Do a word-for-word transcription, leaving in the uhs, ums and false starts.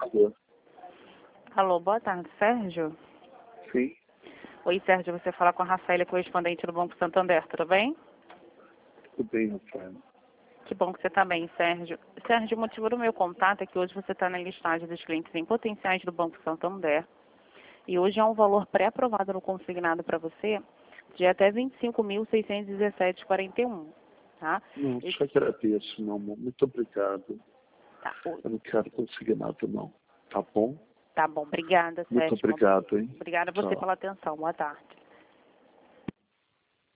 Alô? Alô, boa tarde, Sérgio? Sim, Oi, Sérgio, você fala com a Rafaela, correspondente do Banco Santander, tudo bem? tudo bem, Rafael. Que bom que você está bem, Sérgio. Sérgio, o motivo do meu contato é que hoje você está na listagem dos clientes em potenciais do Banco Santander. E hoje é um valor pré-aprovado no consignado para você de até vinte e cinco mil, seiscentos e dezessete vírgula quarenta e um. Tá? Não, Esse- só agradeço, meu amor. Muito obrigado. tá, o- Eu não quero conseguir nada, não. Tá bom? tá bom, obrigada, Muito Sérgio. obrigado, hein? Obrigada a você Tchau. pela atenção. Boa tarde.